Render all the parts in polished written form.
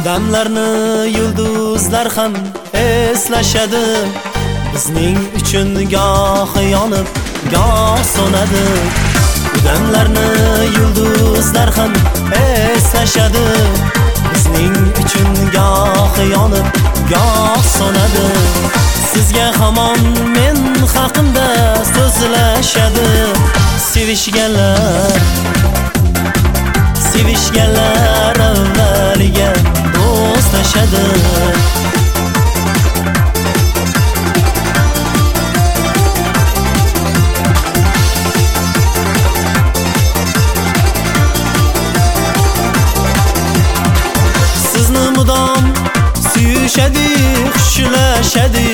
damlarni yulduzlar ham eslashadi. Bizning uchun goh yonib, goh so'nadi. Damlarni yulduzlar ham eslashadi. Bizning uchun goh yonib, goh so'nadi. Sizga hamon men haqimda so'zlashadi. Sevishganlar avvaliga do'stlashadi. Sizni mudom suyishadi, xushlashadi.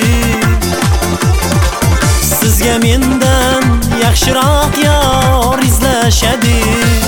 Sizga mendan yaxshiroq yor izlashadi.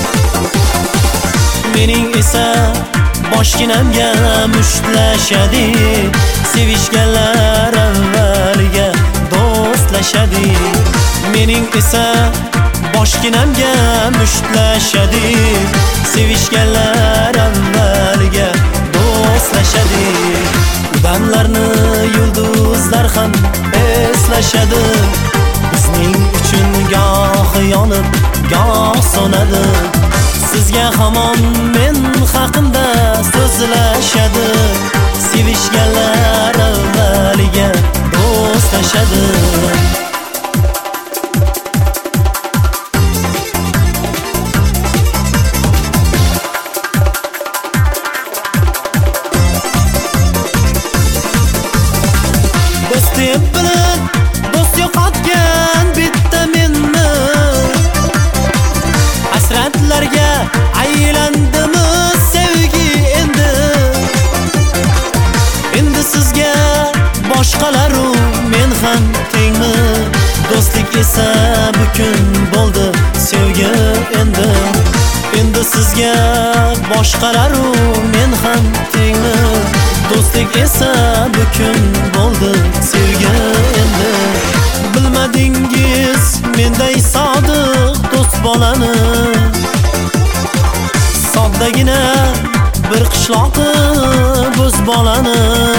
Mening esa boshginamga mushtlashadi. Sevishganlar avvaliga do'stlashadi. Mening esa boshginamga mushtlashadi. Sevishganlar avvaliga do'stlashadi. Damlarni yulduzlar ham eslashadi. Bizning uchun goh yonib, goh so'nadi. Sizga hamon men haqimda so'zlashadi. Sevishganlar avvaliga do'stlashadi. Do'st deb bilib, do'st yo'qotgan bitta menni. Hasratlarga aylandimi sevgi endi. Endi sizga boshqalaru men ham tengmi. Do'stlik esa bukun bo'ldi sevgi endi. Endi sizga boshqalaru men ham tengmi. Do'stlik esa bukun bo'ldi sevgi endi. Bilmadingiz menday sodiq do'st bolani. Soddagina bir qishloqi bo'z bolani.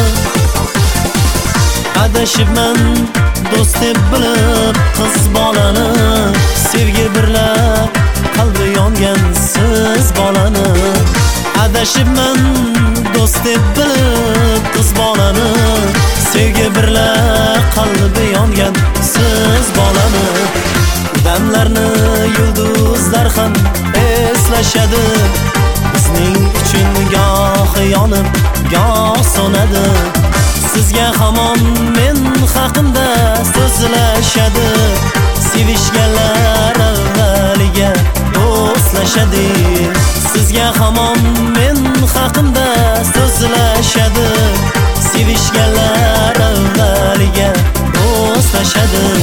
Adashibman do'st deb bilib qiz bolani. Sevgi birla qalbi yongan siz bolani. Adashibman do'st deb bilib qiz bolani. Sevgi birla qalbi yongan siz bolani. Damlarni yulduzlar ham eslashadi. Bizning uchun goh yonib, goh so'nadi. Sizga hamon men haqimda so'zlashadi. Sevishganlar avvaliga do'stlashadi. Sizga hamon men haqimda so'zlashadi. Sevishganlar avvaliga do'stlashadi.